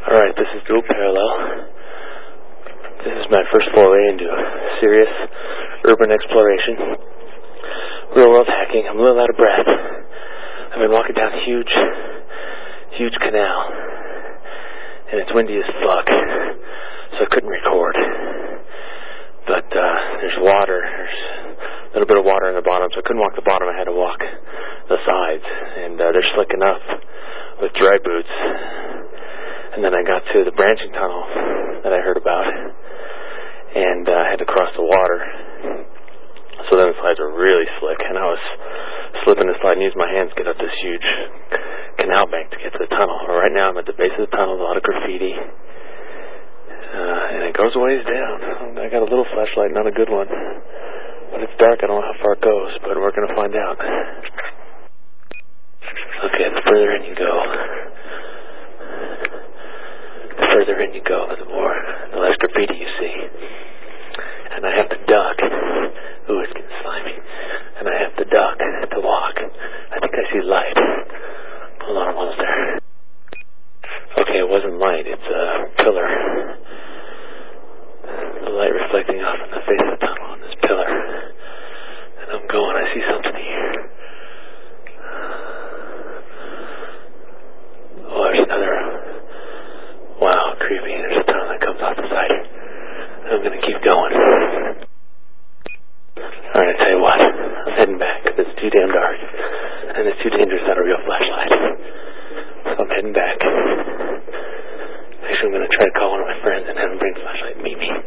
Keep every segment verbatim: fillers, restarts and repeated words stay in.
Alright, this is Dual Parallel. This is my first foray into serious urban exploration. Real world hacking. I'm a little out of breath. I've been walking down a huge, huge canal. And it's windy as fuck. So I couldn't record. But uh, there's water. There's a little bit of water in the bottom. So I couldn't walk the bottom. I had to walk the sides. And uh, they're slick enough with dry boots. And then I got to the branching tunnel that I heard about, and uh, I had to cross the water. So then the slides were really slick, and I was slipping the slide and using my hands to get up this huge canal bank to get to the tunnel. Well, right now I'm at the base of the tunnel, a lot of graffiti, uh, and it goes a ways down. I got a little flashlight, not a good one, but it's dark. I don't know how far it goes, but we're going to find out. Okay, the further in you go, the further in you go, the more, the less graffiti you see. And I have to duck. Ooh, it's getting slimy. And I have to duck to walk. I think I see light. Hold on, I'm almost there. Okay, it wasn't light. It's a pillar. The light reflecting off in the face of the tunnel on this pillar. And I'm going. I see something here. Oh, there's another. Wow, creepy. There's a tunnel that comes off the side. I'm going to keep going. Alright, I tell you what. I'm heading back because it's too damn dark. And it's too dangerous without a real flashlight. So I'm heading back. Actually, I'm going to try to call one of my friends and have him bring the flashlight and meet me.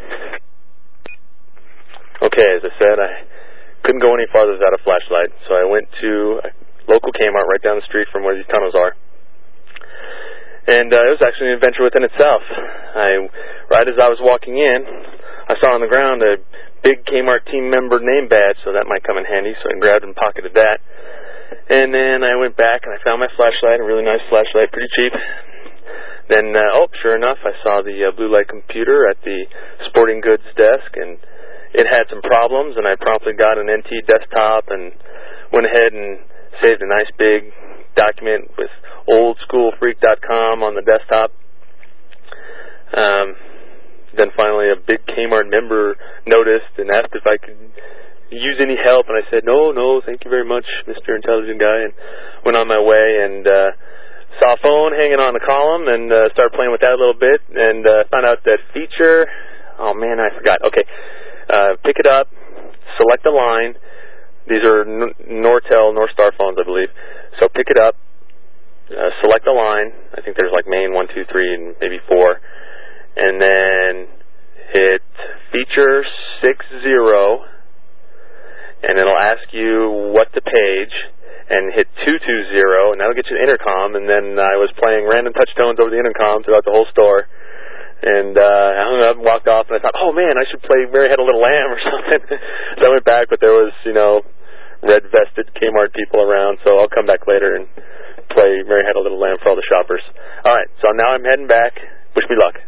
Okay, as I said, I couldn't go any farther without a flashlight. So I went to a local Kmart right down the street from where these tunnels are. And uh, it was actually an adventure within itself. I, right as I was walking in, I saw on the ground a big Kmart team member name badge, so that might come in handy, so I grabbed and pocketed that. And then I went back and I found my flashlight, a really nice flashlight, pretty cheap. Then, uh, oh, sure enough, I saw the uh, blue light computer at the sporting goods desk, and it had some problems, and I promptly got an N T desktop and went ahead and saved a nice big document with old school freak dot com on the desktop. Um, then finally a big Kmart member noticed and asked if I could use any help, and I said, no, no, thank you very much, Mister Intelligent Guy, and went on my way and uh, saw a phone hanging on the column and uh, started playing with that a little bit and uh, found out that feature, oh man, I forgot. Okay, uh, pick it up, select a line. These are Nortel, Northstar phones, I believe. So pick it up, uh, select a line. I think there's like main one, two, three, and maybe four. And then hit feature six zero, and it'll ask you what the page, and hit two two zero, and that'll get you the intercom. And then I was playing random touch tones over the intercom throughout the whole store. And uh, I hung up and walked off, and I thought, oh man, I should play Mary Had a Little Lamb or something. So I went back, but there was, you know, red-vested Kmart people around, so I'll come back later and play Mary Had a Little Lamb for all the shoppers. All right, so now I'm heading back. Wish me luck.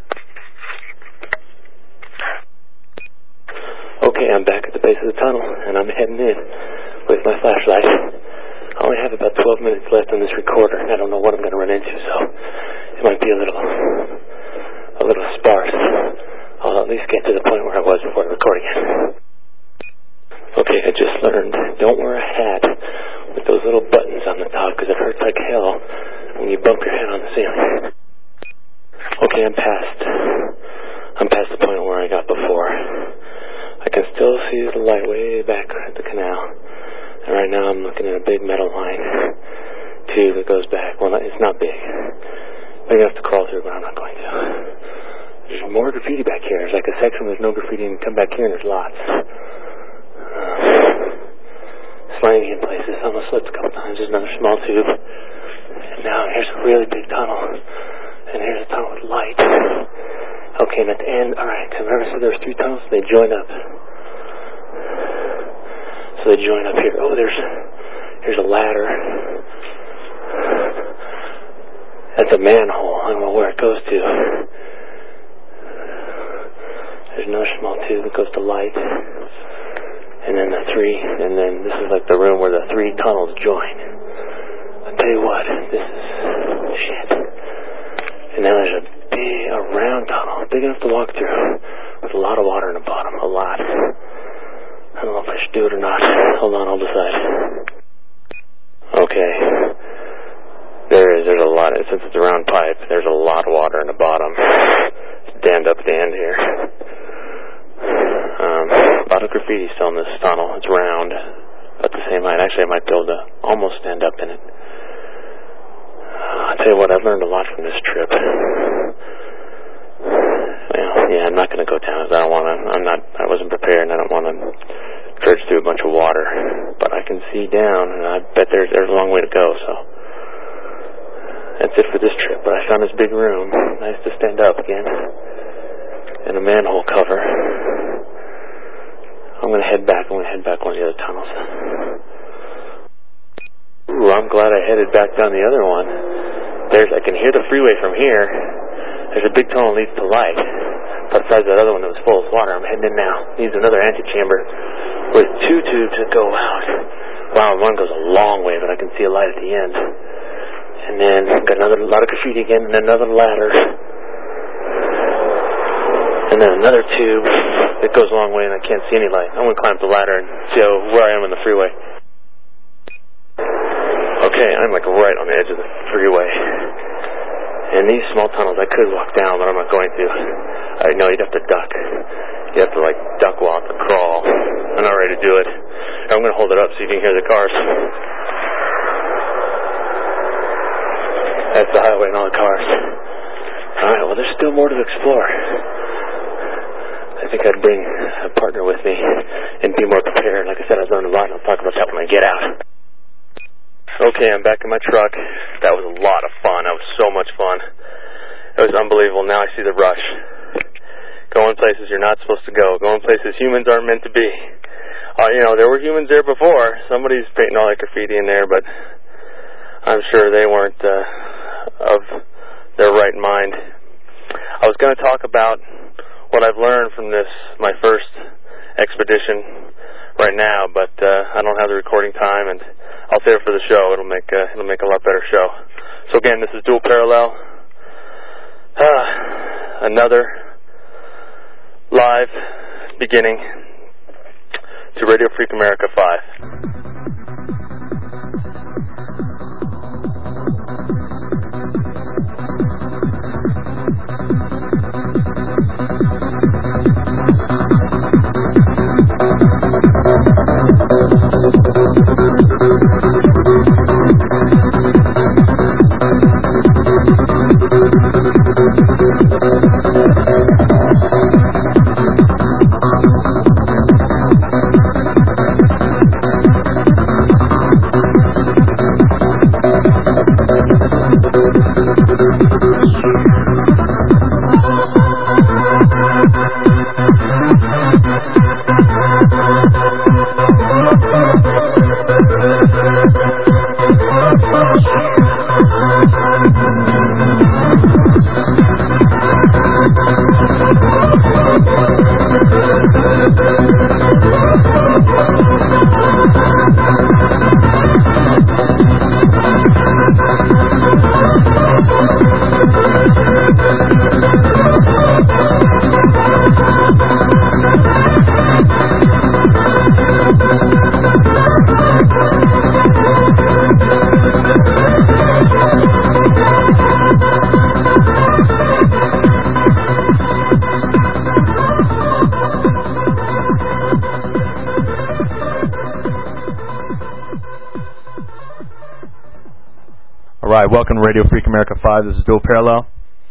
Okay, I'm back at the base of the tunnel, and I'm heading in with my flashlight. I only have about twelve minutes left on this recorder, and I don't know what I'm going to run into, so it might be a little, a little sparse. I'll at least get to the point where I was before the recording ended. Okay, I just learned, don't wear a hat with those little buttons on the top because it hurts like hell when you bump your head on the ceiling. Okay, I'm past, I'm past the point where I got before. I can still see the light way back at the canal. And right now I'm looking at a big metal line, too, that goes back. Well, it's not big. Big enough to crawl through, but I'm not going to. There's more graffiti back here. There's like a section where there's no graffiti, and come back here and there's lots. Slimy in places. Almost slipped a couple times. There's another small tube. And now here's a really big tunnel. And here's a tunnel with light. Okay, and at the end, alright, remember I said there was three tunnels? They join up. So they join up here. Oh, there's here's a ladder. That's a manhole. I don't know where it goes to. There's another small tube that goes to light. And then the three, and then this is like the room where the three tunnels join. I'll tell you what, this is shit. And now there's a a round tunnel, big enough to walk through, with a lot of water in the bottom, a lot. I don't know if I should do it or not. Hold on, I'll decide. Okay. There is, there's a lot, since it's a round pipe, there's a lot of water in the bottom. It's dammed up at the end here. Um, a lot of graffiti still in this tunnel. It's round, at the same height. Actually, I might be able to almost stand up in it. I'll tell you what, I've learned a lot from this trip. Well, yeah, I'm not going to go down. I don't want to. I'm not. I wasn't prepared, and I don't want to trudge through a bunch of water. But I can see down, and I bet there's there's a long way to go. So that's it for this trip. But I found this big room. Nice to stand up again, and a manhole cover. I'm going to head back. I'm going to head back one of the other tunnels. Ooh, I'm glad I headed back down the other one. There's, I can hear the freeway from here. There's a big tunnel that leads to light. Besides that other one that was full of water, I'm heading in now. Needs another antechamber with two tubes that go out. Wow, one goes a long way, but I can see a light at the end. And then got another lot of graffiti again, and another ladder. And then another tube that goes a long way, and I can't see any light. I'm going to climb up the ladder and see how, where I am on the freeway. Okay, I'm like right on the edge of the freeway. And these small tunnels, I could walk down, but I'm not going to. I know you'd have to duck. You have to like duck walk or crawl. I'm not ready to do it. I'm going to hold it up so you can hear the cars. That's the highway and all the cars. Alright, well there's still more to explore. I think I'd bring a partner with me and be more prepared. Like I said, I've learned a lot, and I'll talk about that when I get out. Okay, I'm back in my truck. That was a lot of fun. That was so much fun. It was unbelievable. Now I see the rush. Going places you're not supposed to go. Going places humans aren't meant to be. Uh, you know, there were humans there before. Somebody's painting all that graffiti in there, but I'm sure they weren't uh, of their right mind. I was going to talk about what I've learned from this, my first expedition right now, but uh, I don't have the recording time, and I'll save it for the show. It'll make uh, it'll make a lot better show. So again, this is Dual Parallel. Ah, another live beginning to Radio Freak America five. Alright, welcome to Radio Freak America five. This is Dual Parallel.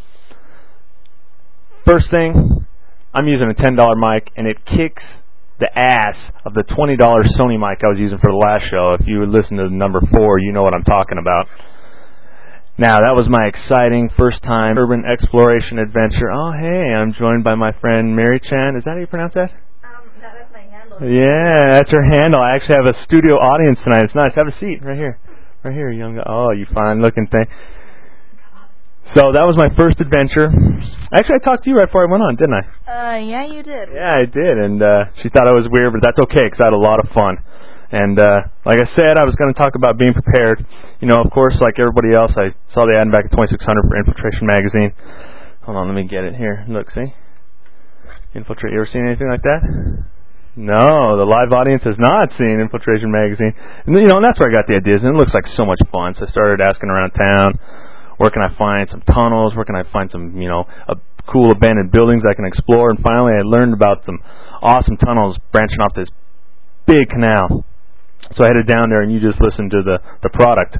First thing, I'm using a ten dollar mic, and it kicks the ass of the twenty dollar Sony mic I was using for the last show. If you listen to number four, you know what I'm talking about. Now, that was my exciting first time urban exploration adventure. Oh, hey, I'm joined by my friend Mary Chan. Is that how you pronounce that? Um, that was my handle. Yeah, that's her handle. I actually have a studio audience tonight. It's nice. Have a seat right here. Right here, young guy. Oh, you fine-looking thing. So that was my first adventure. Actually, I talked to you right before I went on, didn't I? Uh, yeah, you did. Yeah, I did, and uh, she thought I was weird, but that's okay, because I had a lot of fun. And uh, like I said, I was going to talk about being prepared. You know, of course, like everybody else, I saw the ad back in twenty-six hundred for Infiltration Magazine. Hold on, let me get it here. Look, see? Infiltrate. You ever seen anything like that? No, the live audience has not seen Infiltration Magazine. And, you know, and that's where I got the ideas, and it looks like so much fun. So I started asking around town, where can I find some tunnels, where can I find some, you know, uh, cool abandoned buildings I can explore, and finally I learned about some awesome tunnels branching off this big canal. So I headed down there, and you just listened to the, the product.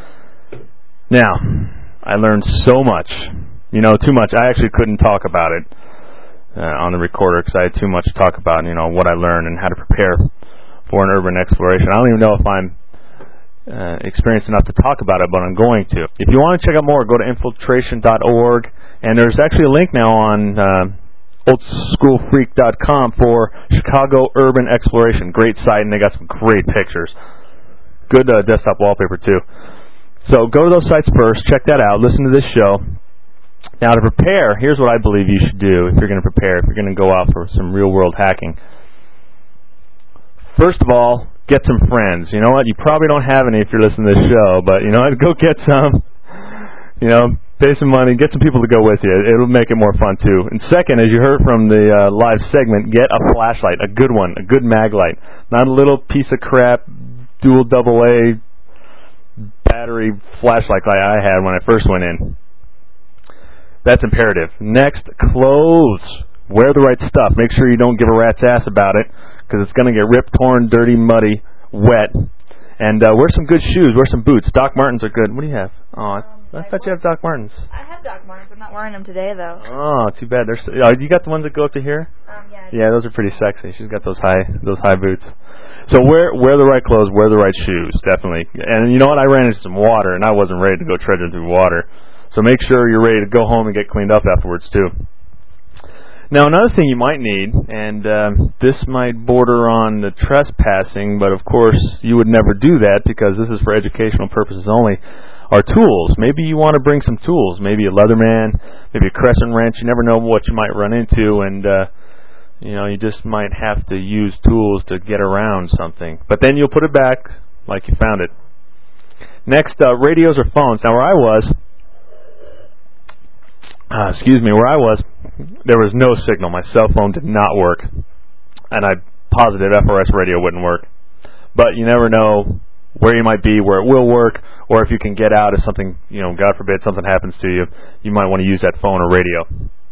Now, I learned so much. You know, too much. I actually couldn't talk about it uh, on the recorder because I had too much to talk about, you know, what I learned and how to prepare for an urban exploration. I don't even know if I'm uh, experienced enough to talk about it, but I'm going to. If you want to check out more, go to infiltration dot org, and there's actually a link now on uh, old school freak dot com for Chicago Urban Exploration. Great site, and they got some great pictures. Good uh, desktop wallpaper, too. So go to those sites first, check that out, listen to this show. Now, to prepare, here's what I believe you should do if you're going to prepare, if you're going to go out for some real-world hacking. First of all, get some friends. You know what? You probably don't have any if you're listening to this show, but you know what? Go get some. You know, pay some money, get some people to go with you. It'll make it more fun, too. And second, as you heard from the uh, live segment, get a flashlight, a good one, a good mag light. Not a little piece of crap, dual double A battery flashlight like I had when I first went in. That's imperative. Next, clothes. Wear the right stuff. Make sure you don't give a rat's ass about it, because it's going to get ripped, torn, dirty, muddy, wet. And uh, wear some good shoes. Wear some boots. Doc Martens are good. What do you have? Oh, I, um, I thought you have Doc Martens. I have Doc Martens. I'm not wearing them today, though. Oh, too bad. There's, uh, you got the ones that go up to here? Um, yeah. Yeah, those are pretty sexy. She's got those high, those high boots. So wear wear the right clothes. Wear the right shoes, definitely. And you know what? I ran into some water, and I wasn't ready to go trudging through water. So make sure you're ready to go home and get cleaned up afterwards, too. Now, another thing you might need, and uh, this might border on the trespassing, but of course you would never do that because this is for educational purposes only, are tools. Maybe you want to bring some tools, maybe a Leatherman, maybe a crescent wrench. You never know what you might run into, and uh, you know, you just might have to use tools to get around something. But then you'll put it back like you found it. Next, uh, radios or phones. Now, where I was... Uh, excuse me, where I was, there was no signal. My cell phone did not work. And I'm positive F R S radio wouldn't work. But you never know where you might be, where it will work, or if you can get out if something, you know, God forbid something happens to you, you might want to use that phone or radio.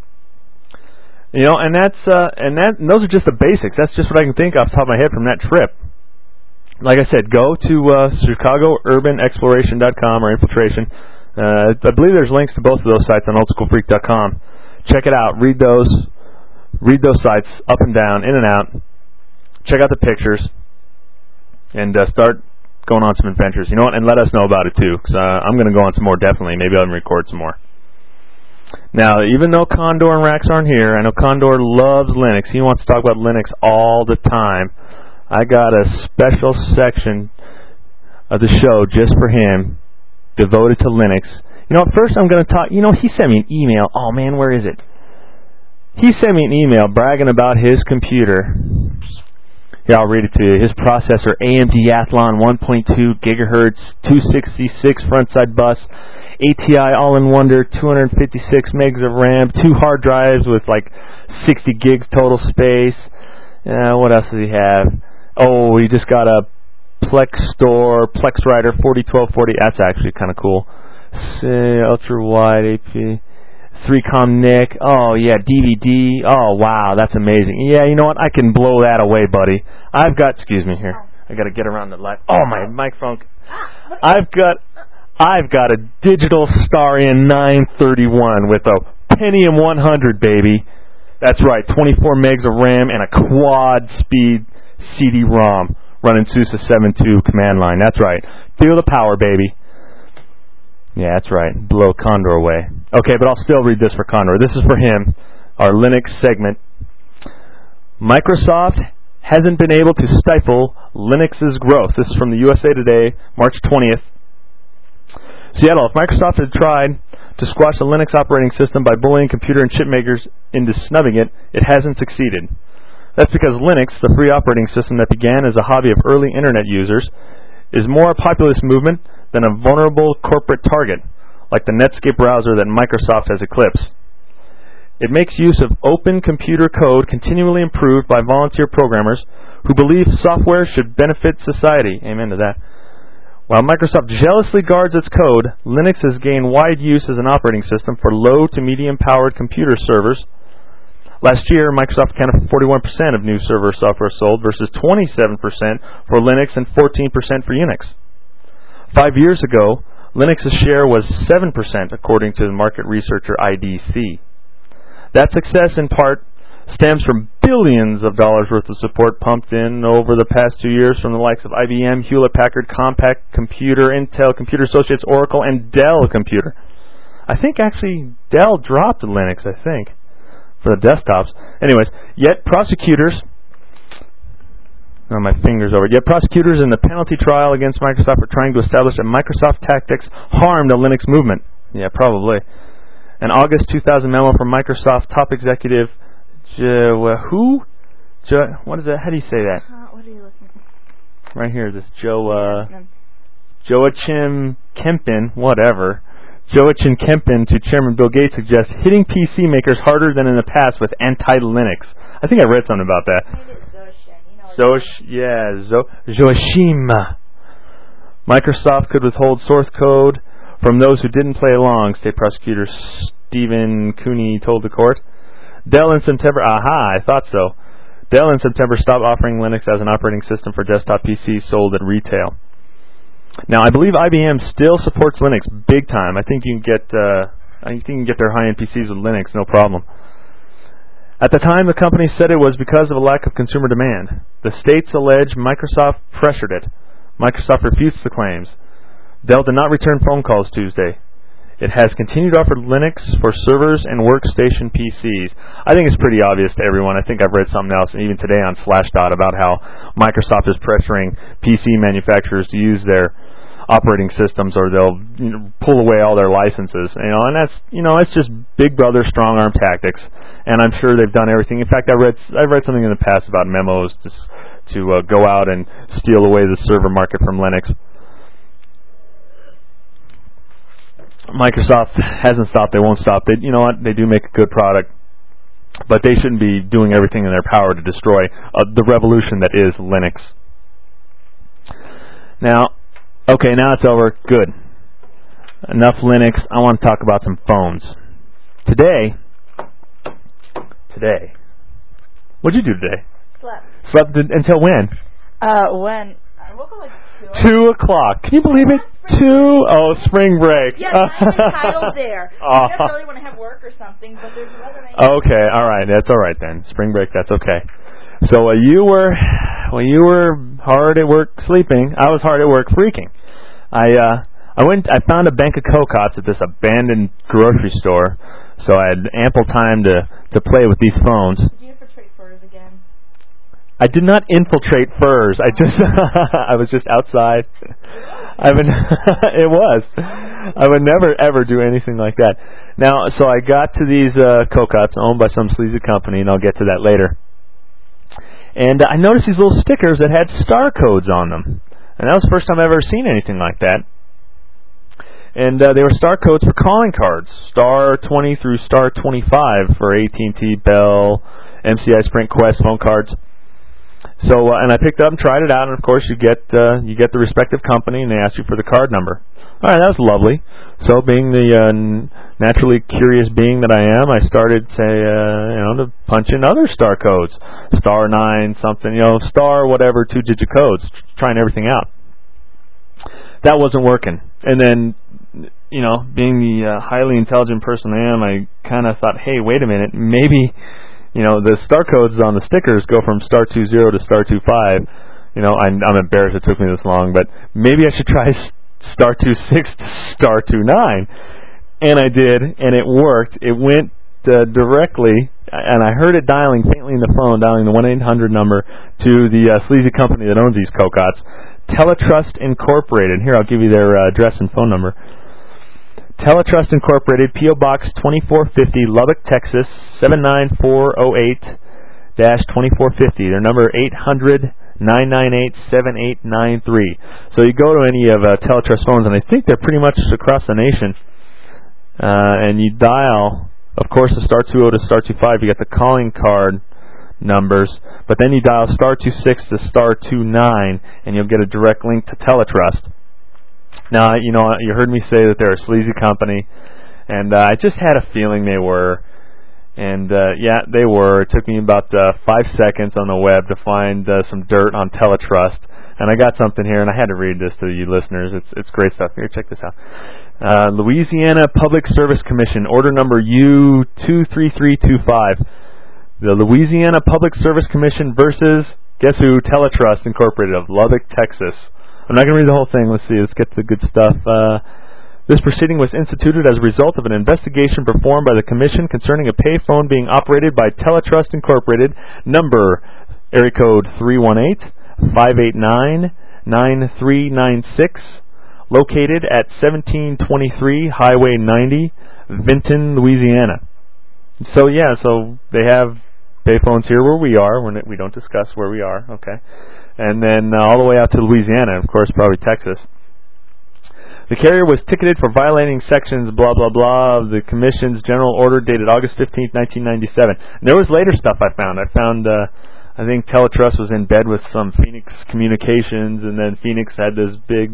You know, and that's, uh, and that, and those are just the basics. That's just what I can think off the top of my head from that trip. Like I said, go to uh, Chicago Urban Exploration dot com or Infiltration. Uh, I believe there's links to both of those sites on old school freak dot com. Check it out. Read those. Read those sites up and down, in and out. Check out the pictures, and uh, start going on some adventures. You know what? And let us know about it too, because uh, I'm going to go on some more. Definitely. Maybe I'll record some more. Now, even though Condor and Rax aren't here, I know Condor loves Linux. He wants to talk about Linux all the time. I got a special section of the show just for him, devoted to Linux. You know, at first I'm going to talk, you know, he sent me an email. Oh, man, where is it? He sent me an email bragging about his computer. Here, I'll read it to you. His processor, A M D Athlon one point two gigahertz, two sixty-six frontside bus, A T I All-in-Wonder, two hundred fifty-six megs of RAM, two hard drives with like sixty gigs total space. Uh, what else does he have? Oh, he just got a Plex Store, Plex Rider forty twelve forty. That's actually kind of cool. Say, ultra wide A P, three com N I C. Oh yeah, D V D. Oh wow, that's amazing. Yeah, you know what? I can blow that away, buddy. I've got. Excuse me here. I got to get around the light. Oh my microphone. I've got. I've got a digital Starion nine thirty-one with a Pentium one hundred, baby. That's right, twenty-four megs of RAM and a quad speed C D ROM. Running SUSE seven point two command line. That's right. Feel the power, baby. Yeah, that's right. Blow Condor away. Okay, but I'll still read this for Condor. This is for him, our Linux segment. Microsoft hasn't been able to stifle Linux's growth. This is from the U S A Today, March twentieth. Seattle, if Microsoft had tried to squash the Linux operating system by bullying computer and chip makers into snubbing it, it hasn't succeeded. That's because Linux, the free operating system that began as a hobby of early Internet users, is more a populist movement than a vulnerable corporate target, like the Netscape browser that Microsoft has eclipsed. It makes use of open computer code continually improved by volunteer programmers who believe software should benefit society. Amen to that. While Microsoft jealously guards its code, Linux has gained wide use as an operating system for low to medium powered computer servers. Last year, Microsoft accounted for forty-one percent of new server software sold versus twenty-seven percent for Linux and fourteen percent for Unix. Five years ago, Linux's share was seven percent according to the market researcher I D C. That success in part stems from billions of dollars worth of support pumped in over the past two years from the likes of I B M, Hewlett-Packard, Compaq Computer, Intel, Computer Associates, Oracle, and Dell Computer. I think actually Dell dropped Linux, I think, for the desktops. Anyways, yet prosecutors, oh, my finger's over. Yet prosecutors in the penalty trial against Microsoft are trying to establish that Microsoft tactics harmed the Linux movement. Yeah, probably. An August two thousand memo from Microsoft top executive Jo, uh, who? Jo, what is that? How do you say that? Uh, what are you looking for? Right here, this Joe, uh, Joachim Kempen, whatever. Joachim Kempen to Chairman Bill Gates suggests hitting P C makers harder than in the past with anti-Linux. I think I read something about that. Maybe it's Zoshin. You know Zosh, yeah, Zo, Joachim. Microsoft could withhold source code from those who didn't play along, state prosecutor Stephen Cooney told the court. Dell in September, aha, I thought so. Dell in September stopped offering Linux as an operating system for desktop P Cs sold at retail. Now, I believe I B M still supports Linux big time. I think you can get, uh, I think you can get their high-end P Cs with Linux, no problem. At the time, the company said it was because of a lack of consumer demand. The states allege Microsoft pressured it. Microsoft refutes the claims. Dell did not return phone calls Tuesday. It has continued to offer Linux for servers and workstation P Cs. I think it's pretty obvious to everyone. I think I've read something else, even today on Slashdot, about how Microsoft is pressuring P C manufacturers to use their operating systems, or they'll you know, pull away all their licenses. You know, and that's you know, it's just Big Brother strong arm tactics. And I'm sure they've done everything. In fact, I read I read something in the past about memos to to uh, go out and steal away the server market from Linux. Microsoft hasn't stopped. They won't stop. They, you know what? They do make a good product, but they shouldn't be doing everything in their power to destroy uh, the revolution that is Linux. Now, okay, now it's over. Good. Enough Linux. I want to talk about some phones. Today, today, what'd you do today? Slept. Slept until when? Uh, when? I woke up like two. Two o'clock. Can you believe it? Two? Oh, spring break. Yeah, I'm entitled there. Oh. I don't really want to have work or something, but there's weather. Okay, all right. That's all right then. Spring break, that's okay. So uh, you were, well, you were hard at work sleeping. I was hard at work freaking. I uh, I went. I found a bank of Cocots at this abandoned grocery store, so I had ample time to to play with these phones. Did you infiltrate furs again? I did not infiltrate furs. I just I was just outside. I would it was. I would never ever do anything like that. Now, so I got to these uh, Cocots owned by some sleazy company, and I'll get to that later. And uh, I noticed these little stickers that had star codes on them, and that was the first time I've ever seen anything like that. And uh, they were star codes for calling cards, star twenty through star twenty-five for A T and T, Bell, M C I, Sprint, Quest phone cards. So, uh, and I picked it up and tried it out, and of course you get uh, you get the respective company, and they ask you for the card number. All right, that was lovely. So, being the uh, naturally curious being that I am, I started say uh, you know to punch in other star codes, star nine something, you know, star whatever two digit codes, trying everything out. That wasn't working, and then you know, being the uh, highly intelligent person I am, I kind of thought, hey, wait a minute, maybe. You know, the star codes on the stickers go from star two zero to star two five. You know, I'm, I'm embarrassed it took me this long, but maybe I should try star two six to star two nine. And I did, and it worked. It went uh, directly, and I heard it dialing faintly in the phone, dialing the one eight hundred number to the uh, sleazy company that owns these Cocots, Teletrust Incorporated. Here, I'll give you their uh, address and phone number. Teletrust Incorporated, P O Box twenty-four fifty, Lubbock, Texas, seven nine four zero eight dash twenty-four fifty. Their number eight hundred nine nine eight seven eight nine three. So you go to any of uh, Teletrust phones, and I think they're pretty much across the nation, uh, and you dial Of course, the star two oh to star two five, you get the calling card numbers, but then you dial star two six to star two nine, and you'll get a direct link to Teletrust. Now, you know, you heard me say that they're a sleazy company, and uh, I just had a feeling they were. And, uh, yeah, they were. It took me about uh, five seconds on the web to find uh, some dirt on Teletrust. And I got something here, and I had to read this to you listeners. It's it's great stuff. Here, check this out. Uh, Louisiana Public Service Commission, order number U two three three two five. The Louisiana Public Service Commission versus, guess who, Teletrust Incorporated of Lubbock, Texas. I'm not going to read the whole thing. Let's see. Let's get to the good stuff. Uh, this proceeding was instituted as a result of an investigation performed by the Commission concerning a payphone being operated by Teletrust Incorporated, number, area code three one eight, five eight nine, nine three nine six, located at seventeen twenty-three Highway ninety, Vinton, Louisiana. So, yeah, so they have payphones here where we are. We're, we don't discuss where we are, okay. And then uh, all the way out to Louisiana, of course, probably Texas. The carrier was ticketed for violating sections blah, blah, blah of the Commission's General Order dated August fifteenth, nineteen ninety-seven. And there was later stuff I found. I found, uh, I think Teletrust was in bed with some Phoenix Communications, and then Phoenix had this big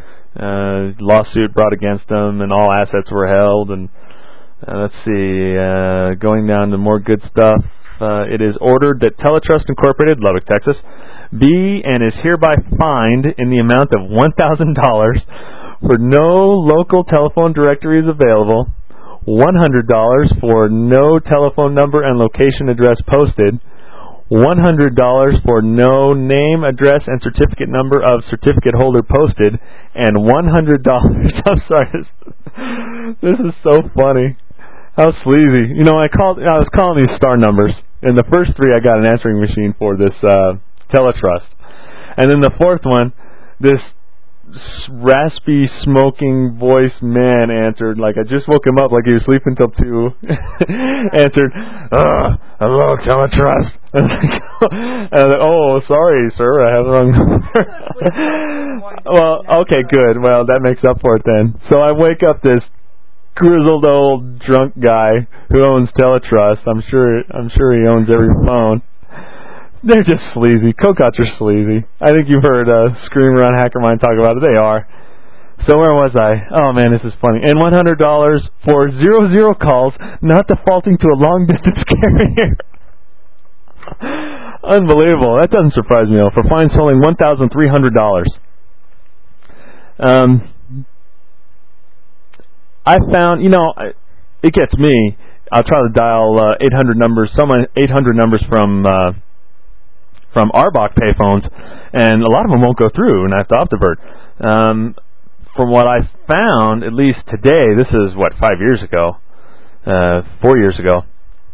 uh, lawsuit brought against them, and all assets were held. And uh, let's see, uh, going down to more good stuff. Uh, it is ordered that Teletrust Incorporated, Lubbock, Texas, be and is hereby fined in the amount of one thousand dollars for no local telephone directories available, one hundred dollars for no telephone number and location address posted, one hundred dollars for no name, address, and certificate number of certificate holder posted, and one hundred dollars. I'm sorry, this, this is so funny. How sleazy. You know, I called. I was calling these star numbers, and the first three I got an answering machine for this uh, Teletrust, and then the fourth one, this raspy, smoking voice man answered, like I just woke him up like he was sleeping till two. Answered, uh, hello, Teletrust. And I was like, oh, sorry, sir, I have the wrong number. Well, okay, good. Well, that makes up for it then. So I wake up this grizzled old drunk guy who owns Teletrust. I'm sure, I'm sure he owns every phone. They're just sleazy. Cocots are sleazy. I think you've heard uh, Screamer on HackerMind talk about it. They are. So where was I? Oh, man, this is funny. And one hundred dollars for zero zero calls, not defaulting to a long-distance carrier. Unbelievable. That doesn't surprise me, though. For fines totaling one thousand three hundred dollars. Um, I found, you know, it gets me. I'll try to dial uh, eight hundred numbers, some eight hundred numbers from... Uh, from A R B O C payphones, and a lot of them won't go through, and I have to optivert. Um, from what I found, at least today, this is, what, five years ago, uh, four years ago,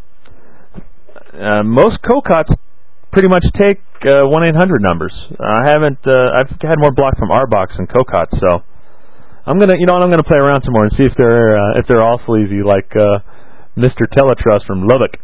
uh, most Cocots pretty much take uh, one eight hundred numbers. I haven't, uh, I've had more blocked from A R B O Cs than Cocots, so I'm gonna, you know what, I'm gonna play around some more and see if they're, uh, if they're all sleazy like uh, Mister Teletrust from Lubbock.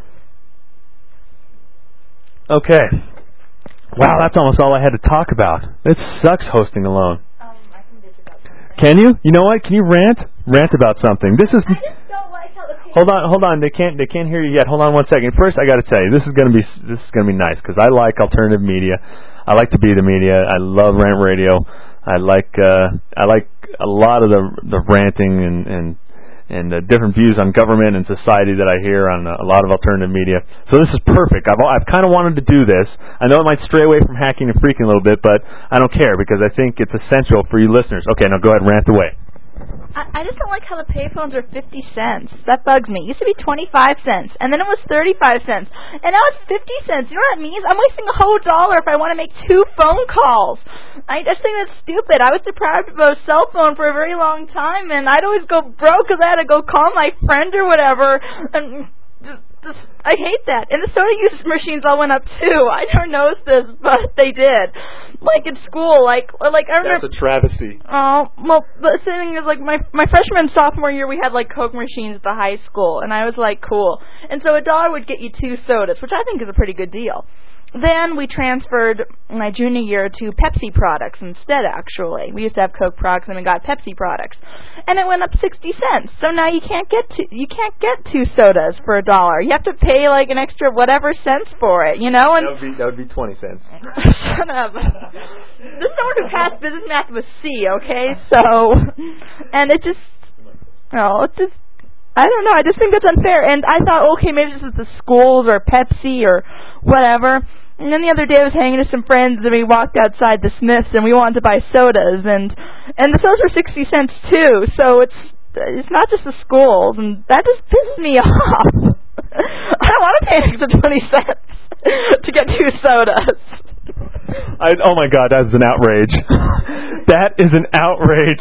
Okay. Wow, that's almost all I had to talk about. It sucks hosting alone. Um, I can bitch about something. Can you? You know what? Can you rant? Rant about something. This is. I just don't like how the Hold on, hold on. They can't. They can't hear you yet. Hold on one second. First, I got to tell you, this is gonna be. This is gonna be nice because I like alternative media. I like to be the media. I love rant radio. I like. Uh, I like a lot of the the ranting and and. and uh, different views on government and society that I hear on uh, a lot of alternative media. So this is perfect. I've I've kind of wanted to do this. I know it might stray away from hacking and freaking a little bit, but I don't care because I think it's essential for you listeners. Okay, now go ahead and rant away. I, I just don't like how the payphones are fifty cents. That bugs me. It used to be twenty-five cents, and then it was thirty-five cents, and now it's fifty cents. You know what that means? I'm wasting a whole dollar if I want to make two phone calls. I just think that's stupid. I was deprived of a cell phone for a very long time, and I'd always go broke because I had to go call my friend or whatever. And just, just, I hate that. And the soda use machines all went up too. I never noticed this, but they did. Like in school, like like I remember. That's a travesty. Oh well, the thing is, like my my freshman and sophomore year, we had like Coke machines at the high school, and I was like, cool. And so a dollar would get you two sodas, which I think is a pretty good deal. then we transferred my junior year to Pepsi products instead, actually. We used to have Coke products, and we got Pepsi products. And it went up sixty cents. So now you can't get two, you can't get two sodas for a dollar. You have to pay, like, an extra whatever cents for it, you know? And that would be, that would be twenty cents. Shut up. This is someone who passed business math with C, okay? So, and it just, oh, it's just, I don't know. I just think that's unfair. And I thought, okay, maybe this is the schools or Pepsi or whatever. And then the other day I was hanging with some friends, and we walked outside the Smiths, and we wanted to buy sodas, and and the sodas were sixty cents too. So it's it's not just the schools, and that just pisses me off. I don't want to pay an extra twenty cents to get two sodas. I, oh my God, that's an outrage. That is an outrage.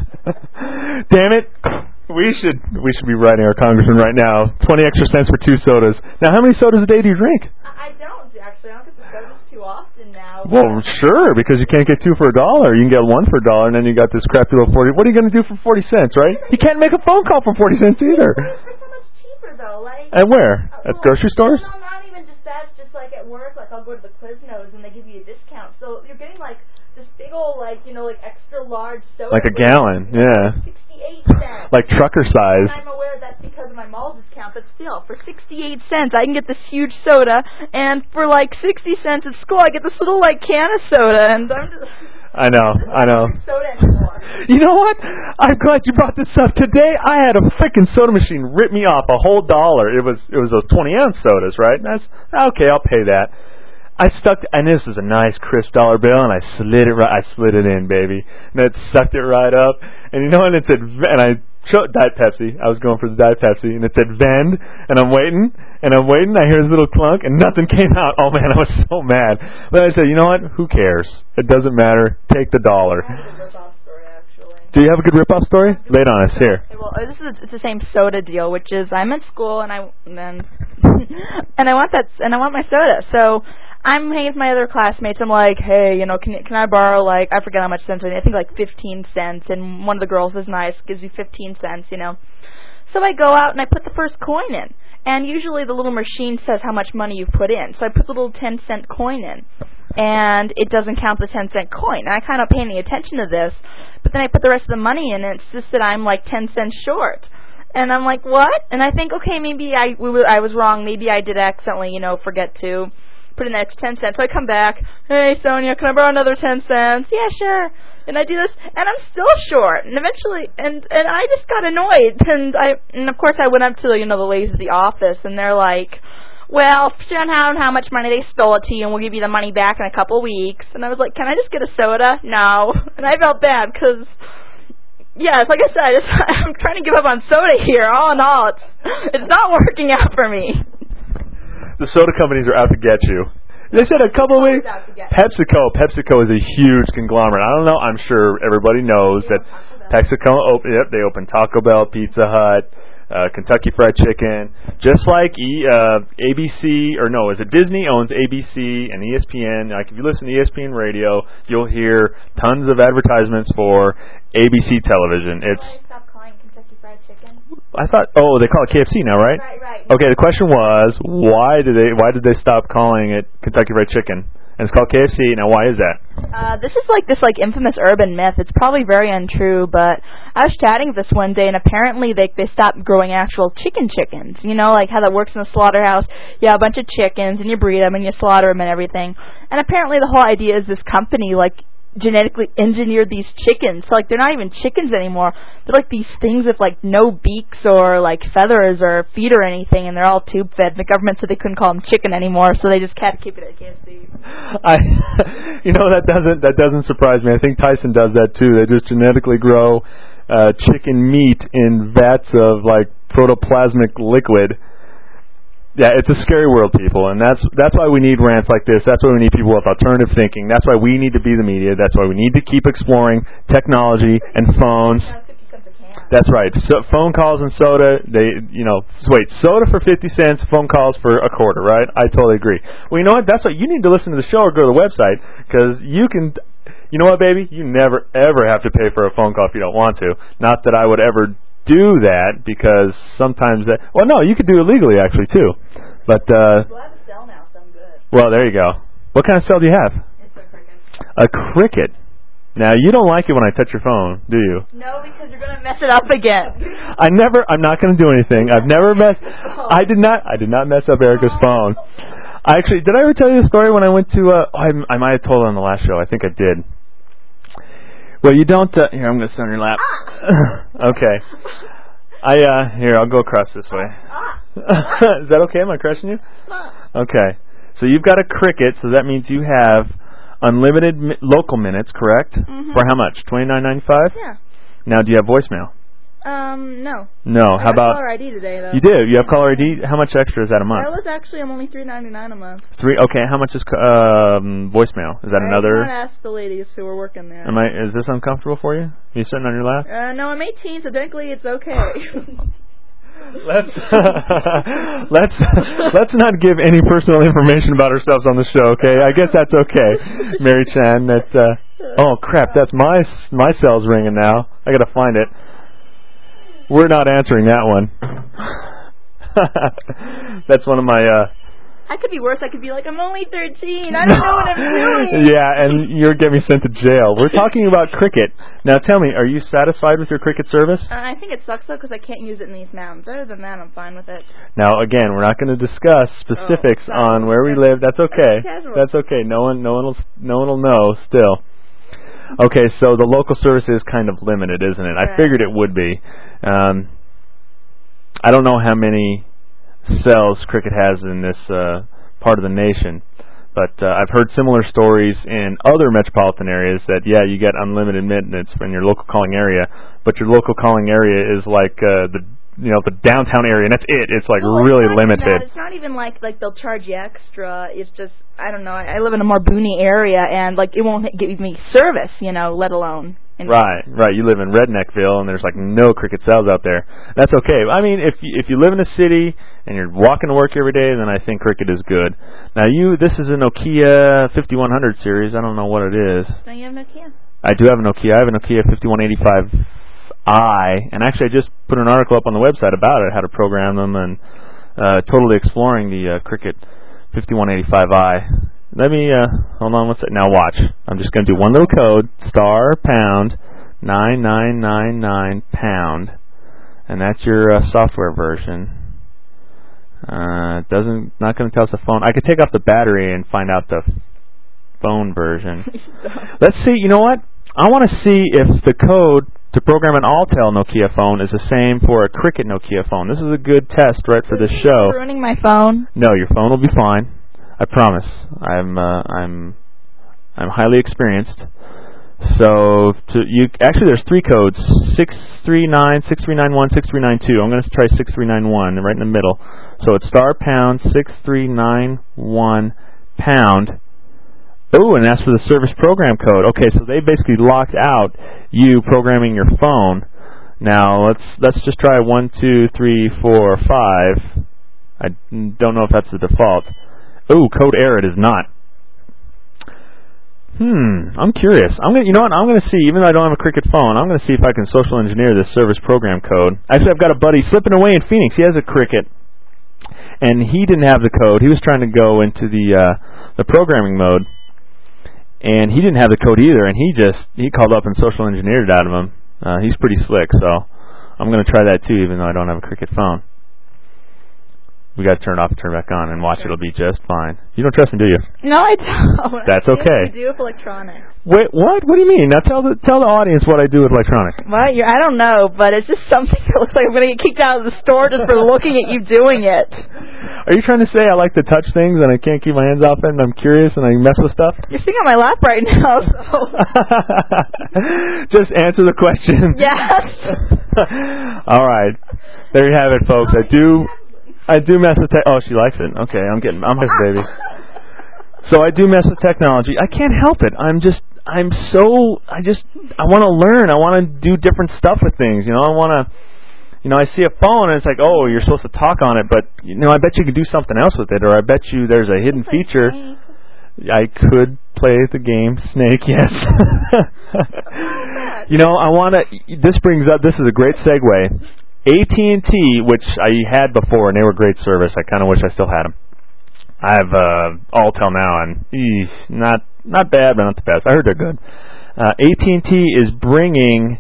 Damn it. We should we should be writing our congressman right now. Twenty extra cents for two sodas. Now, how many sodas a day do you drink? I don't actually. I don't get the sodas too often now. Well, sure, because you can't get two for a dollar. You can get one for a dollar, and then you got this crappy little forty. What are you going to do for forty cents, right? You can't make a phone call for forty cents either. It's so much cheaper though. Like at where? Uh, at well, grocery stores? No, not even just that. Just like at work, like I'll go to the Quiznos and they give you a discount. So you're getting like this big old, like, you know, like extra large soda. Like a gallon, yeah. sixty-eight cents. Like trucker size. And I'm aware that's because of my mall discount, but still, for sixty-eight cents, I can get this huge soda, and for like sixty cents at school, I get this little, like, can of soda, and I'm just... I know, I know. Soda anymore. You know what? I'm glad you brought this up. Today, I had a freaking soda machine rip me off a whole dollar. It was it was those twenty ounce sodas, right? And that's, okay, I'll pay that. I stuck, and this was a nice crisp dollar bill, and I slid it right, I slid it in, baby, and it sucked it right up. And you know what? It said, and I showed Diet Pepsi. I was going for the Diet Pepsi, and it said vend, and I'm waiting, and I'm waiting. I hear this little clunk, and nothing came out. Oh man, I was so mad. But I said, you know what? Who cares? It doesn't matter. Take the dollar. Do you have a good rip-off story? Lay it on us here. Okay, well, this is a, it's the same soda deal, which is I'm at school and I and then and I want that and I want my soda. So I'm hanging with my other classmates. I'm like, hey, you know, can can I borrow, like, I forget how much cents I need. I think like fifteen cents. And one of the girls is nice, gives you fifteen cents, you know. So I go out and I put the first coin in. And usually the little machine says how much money you've put in. So I put the little ten cent coin in. And it doesn't count the ten cent coin. And I kind of pay any attention to this. But then I put the rest of the money in, and it's just that I'm like ten cents short. And I'm like, what? And I think, okay, maybe I we were, I was wrong. Maybe I did accidentally, you know, forget to put in the extra ten cents. So I come back, hey, Sonia, can I borrow another ten cents? Yeah, sure. And I do this, and I'm still short. And eventually, and and I just got annoyed. And I, and of course, I went up to, you know, the ladies at the office, and they're like, well, show how how much money they stole it to you, and we'll give you the money back in a couple of weeks. And I was like, can I just get a soda? No. And I felt bad because, yeah, it's like I said, I just, I'm trying to give up on soda here. All in all, it's it's not working out for me. The soda companies are out to get you. They said a couple of weeks. PepsiCo. PepsiCo is a huge conglomerate. I don't know. I'm sure everybody knows that PepsiCo. Op- yep, they open Taco Bell, Pizza Hut, uh, Kentucky Fried Chicken. Just like e, uh, A B C, or no, is it Disney owns A B C and E S P N. Like if you listen to E S P N radio, you'll hear tons of advertisements for A B C television. It's. I thought, oh, they call it K F C now, right? Right, right. Okay, the question was, why did they why did they stop calling it Kentucky Fried Chicken? And it's called K F C. Now, why is that? Uh, this is like this like infamous urban myth. It's probably very untrue, but I was chatting with this one day, and apparently they they stopped growing actual chicken chickens. You know, like how that works in a slaughterhouse. You have a bunch of chickens, and you breed them, and you slaughter them, and everything. And apparently the whole idea is this company, like, genetically engineered these chickens. So, like, they're not even chickens anymore. They're like these things with, like, no beaks or, like, feathers or feet or anything, and they're all tube fed. The government said they couldn't call them chicken anymore, so they just had to keep it at K F C. I, you know, that doesn't that doesn't surprise me. I think Tyson does that too. They just genetically grow uh, chicken meat in vats of, like, protoplasmic liquid. Yeah, it's a scary world, people, and that's that's why we need rants like this. That's why we need people with alternative thinking. That's why we need to be the media. That's why we need to keep exploring technology and phones. That's right. So phone calls and soda, they, you know, wait, soda for fifty cents, phone calls for a quarter, right? I totally agree. Well, you know what? That's why you need to listen to the show or go to the website, because you can, you know what, baby? You never, ever have to pay for a phone call if you don't want to. Not that I would ever do that, because sometimes that, well, no, you could do it legally actually too, but uh Well, I have a cell now, so I'm good. Well, there you go. What kind of cell do you have? It's a Cricket. A Cricket. Now, you don't like it when I touch your phone, do you? No, because you're going to mess it up again. I never, I'm not going to do anything. I've never messed, I did not, I did not mess up Erica's phone. I actually, did I ever tell you the story when I went to, uh, I, I might have told it on the last show. I think I did. Well, you don't, uh, here, I'm going to sit on your lap. Okay. I, uh, here, I'll go across this way. Is that okay? Am I crushing you? Okay. So you've got a Cricket, so that means you have unlimited mi- local minutes, correct? Mm-hmm. For how much? twenty-nine ninety-five? Yeah. Now, do you have voicemail? Um, no. No. I How got about caller I D today, though. You do. You have caller I D. How much extra is that a month? That was actually I'm only three ninety nine a month. Three. Okay. How much is um, voicemail? Is that I another? I asked the ladies who were working there. Am I? Is this uncomfortable for you? Are you sitting on your lap? Uh, no, I'm eighteen, so technically it's okay. Let's let's let's not give any personal information about ourselves on the show, okay? I guess that's okay, Mary Chan. That uh, oh crap, that's my my cell's ringing now. I gotta find it. We're not answering that one. That's one of my. Uh, I could be worse. I could be like, I'm only thirteen. I don't know what I'm doing. Yeah, and you're getting me sent to jail. We're talking about Cricket. Now tell me, are you satisfied with your Cricket service? Uh, I think it sucks, though, because I can't use it in these mountains. Other than that, I'm fine with it. Now, again, we're not going to discuss specifics Oh, on where we live. That's okay. Casual. That's okay. No one, no one will, no one will know still. Okay, so the local service is kind of limited, isn't it? I Right. figured it would be. Um, I don't know how many cells Cricket has in this uh, part of the nation, but uh, I've heard similar stories in other metropolitan areas that, yeah, you get unlimited minutes in your local calling area, but your local calling area is like uh, the you know the downtown area, and that's it. It's like Well, really it's not even limited. that. It's not even like like they'll charge you extra. It's just I don't know. I, I live in a more boony area, and like it won't give me service, you know, let alone. In Right, right. You live in Redneckville, and there's like no Cricket cells out there. That's okay. I mean, if you, if you live in a city and you're walking to work every day, then I think Cricket is good. Now, you, this is a Nokia fifty-one hundred series. I don't know what it is. Don't you have Nokia? I do have a Nokia. I have a Nokia fifty-one eighty-five i, and actually, I just put an article up on the website about it, how to program them, and uh, totally exploring the uh, Cricket fifty-one eighty-five i. Let me, uh, hold on one second. Now watch. I'm just going to do one little code, star, pound, nine nine nine nine, pound. And that's your uh, software version. Uh, it doesn't, not going to tell us the phone. I could take off the battery and find out the phone version. Let's see, you know what? I want to see if the code to program an Altel Nokia phone is the same for a Cricket Nokia phone. This is a good test right for this show. Ruining my phone. No, your phone will be fine. I promise. I'm uh, I'm I'm highly experienced. So to you actually there's three codes, six three nine, six three nine one, six three nine two. I'm going to try six three nine one right in the middle. So it's star pound six three nine one pound. Oh, and that's for the service program code. Okay, so they basically locked out you programming your phone. Now let's let's just try one, two, three, four, five. I don't know if that's the default. Oh, code error, it is not. Hmm, I'm curious. I'm gonna, you know what? I'm gonna see. Even though I don't have a Cricket phone, I'm gonna see if I can social engineer this service program code. Actually, I've got a buddy slipping away in Phoenix. He has a Cricket, and he didn't have the code. He was trying to go into the uh, the programming mode, and he didn't have the code either. And he just he called up and social engineered it out of him. Uh, he's pretty slick, so I'm gonna try that too, even though I don't have a Cricket phone. We got to turn it off and turn it back on and watch. Sure. It'll be just fine. You don't trust me, do you? No, I don't. That's I okay. do with electronics. Wait, what? What do you mean? Now tell the tell the audience what I do with electronics. What? You're, I don't know, but it's just something that looks like I'm going to get kicked out of the store just for looking at you doing it. Are you trying to say I like to touch things and I can't keep my hands off it and I'm curious and I mess with stuff? You're sitting on my lap right now, so... Just answer the question. Yes. All right. There you have it, folks. I do... I do mess with tech. Oh, she likes it. Okay, I'm getting. I'm his baby. So I do mess with technology. I can't help it. I'm just. I'm so. I just. I want to learn. I want to do different stuff with things. You know. I want to. You know. I see a phone and it's like, oh, you're supposed to talk on it, but you know, I bet you could do something else with it, or I bet you there's a hidden feature. I could play the game Snake. Yes. You know, I want to. This brings up. This is a great segue. A T and T, which I had before, and they were great service. I kind of wish I still had them. have uh, Alltel now, and eesh, not not bad, but not the best. I heard they're good. Uh, A T and T is bringing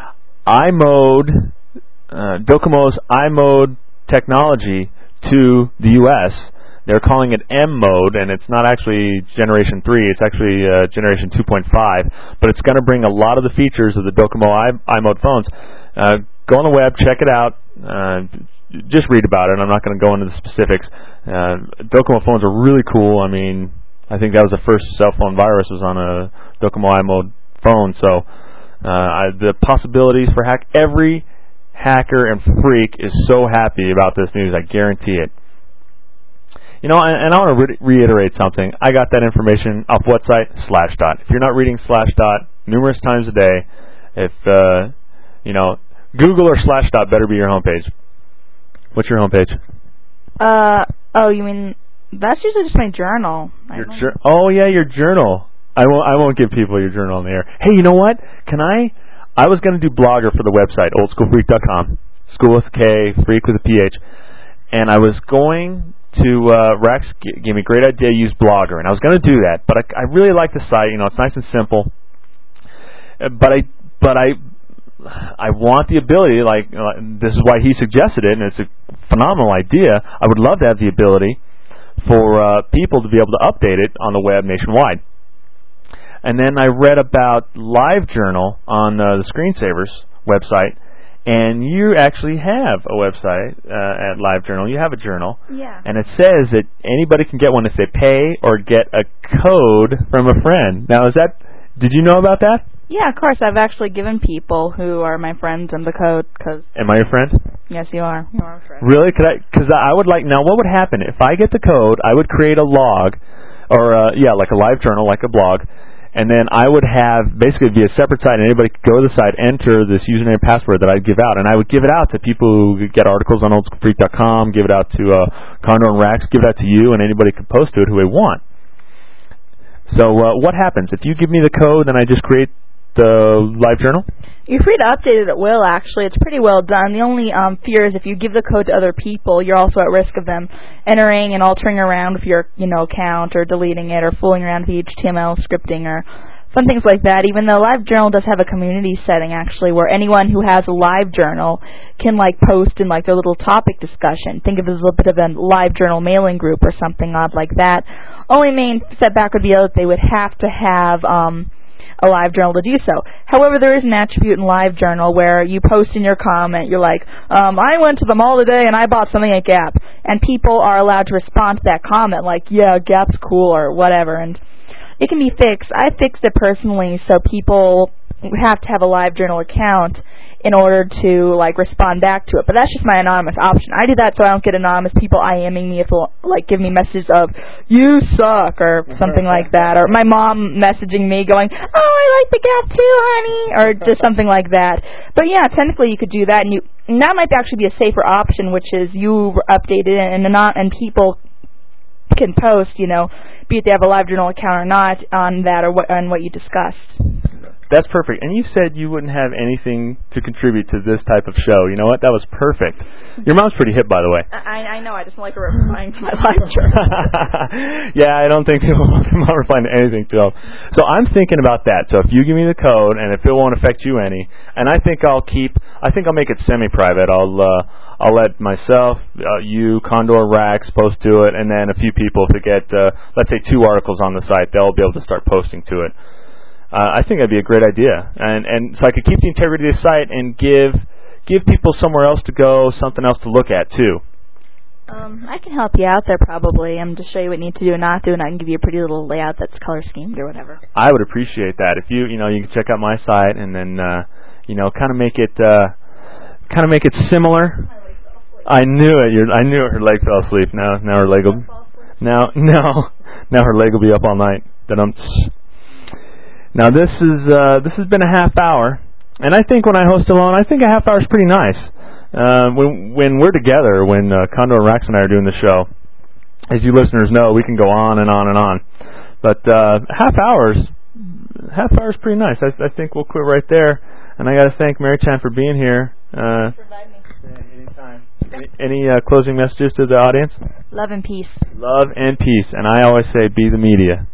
iMode, uh, Docomo's iMode technology to the U S They're calling it M mode, and it's not actually Generation three. It's actually uh, Generation two point five, but it's going to bring a lot of the features of the Docomo I- iMode phones. Uh, go on the web, check it out. Uh, just read about it. I'm not going to go into the specifics. Uh, Docomo phones are really cool. I mean, I think that was the first cell phone virus was on a Docomo iMode phone. So uh, I, the possibilities for hack, every hacker and freak is so happy about this news. I guarantee it. You know, and, and I want to re- reiterate something. I got that information off what site? Slashdot. If you're not reading Slashdot numerous times a day, if, uh, you know, Google or Slashdot better be your homepage. What's your homepage? Uh, oh, you mean, that's usually just my journal. Your jur- oh, yeah, your journal. I won't, I won't give people your journal on the air. Hey, you know what? Can I? I was going to do Blogger for the website, old school freak dot com. School with a K, freak with a P H. And I was going to, uh, Rex g- gave me a great idea to use Blogger, and I was going to do that. But I, I really like the site. You know, it's nice and simple. Uh, but I, but I, I want the ability, like, uh, this is why he suggested it, and it's a phenomenal idea. I would love to have the ability for uh, people to be able to update it on the web nationwide. And then I read about LiveJournal on uh, the Screensavers website, and you actually have a website uh, at LiveJournal. You have a journal. Yeah. And it says that anybody can get one if they pay or get a code from a friend. Now, is that? Did you know about that? Yeah, of course. I've actually given people who are my friends and the code. Cause Am I your friend? Yes, you are. You are a friend. Really? Could I? Because I would like. Now, what would happen if I get the code? I would create a log, or uh, yeah, like a live journal, like a blog, and then I would have basically it'd be a separate site, and anybody could go to the site, enter this username and password that I'd give out, and I would give it out to people who get articles on old school freak dot com, give it out to uh, Condor and Rax, give it out to you, and anybody could post to it who they want. So uh, what happens if you give me the code, and I just create the live journal? You're free to update it at will, actually. It's pretty well done. The only um, fear is if you give the code to other people, you're also at risk of them entering and altering around with your, you know, account or deleting it or fooling around with H T M L scripting or fun things like that, even though LiveJournal does have a community setting, actually, where anyone who has a LiveJournal can, like, post in, like, their little topic discussion. Think of it as a little bit of a LiveJournal mailing group or something odd like that. Only main setback would be that they would have to have um, a LiveJournal to do so. However, there is an attribute in LiveJournal where you post in your comment, you're like, um, I went to the mall today and I bought something at Gap. And people are allowed to respond to that comment like, yeah, Gap's cool or whatever. And it can be fixed. I fixed it personally so people have to have a LiveJournal account in order to, like, respond back to it. But that's just my anonymous option. I do that so I don't get anonymous people IMing me if they'll, like, give me messages of, you suck, or something like that. Or my mom messaging me going, oh, I like the Gap too, honey, or just something like that. But, yeah, technically you could do that, and, you, and that might actually be a safer option, which is you update it, and, and, not, and people can post, you know, be it they have a LiveJournal account or not, on that or what, on what you discussed. That's perfect. And you said you wouldn't have anything to contribute to this type of show. You know what? That was perfect. Your mom's pretty hip, by the way. I, I know. I just don't like her replying to my LiveJournal. Yeah, I don't think people want them replying to anything to them. So I'm thinking about that. So if you give me the code, and if it won't affect you any, and I think I'll keep, I think I'll make it semi-private. I'll, uh, I'll let myself, uh, you, Condor, Rax post to it, and then a few people to get, uh, let's say, two articles on the site. They'll be able to start posting to it. Uh, I think that'd be a great idea, and and so I could keep the integrity of the site and give give people somewhere else to go, something else to look at too. Um, I can help you out there probably. I'm just show you what you need to do and not do, and I can give you a pretty little layout that's color schemed or whatever. I would appreciate that if you you know you can check out my site and then uh, you know kind of make it uh, kind of make it similar. I knew it. You're, I knew it. Her leg fell asleep. Now now her leg will now no now her leg will be up all night. Dum. Now this is uh, this has been a half hour, and I think when I host alone, I think a half hour is pretty nice. Uh, when when we're together, when uh, Condor and Rax and I are doing the show, as you listeners know, we can go on and on and on. But uh, half hours, half hour is pretty nice. I, I think we'll quit right there. And I got to thank Mary Chan for being here. Uh, Anytime. Any, any uh, closing messages to the audience? Love and peace. Love and peace. And I always say, be the media.